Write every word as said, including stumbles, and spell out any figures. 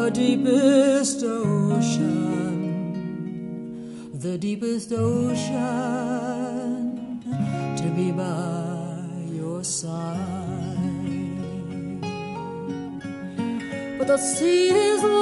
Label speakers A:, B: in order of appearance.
A: the deepest ocean, the deepest ocean, to be by your side. But the sea is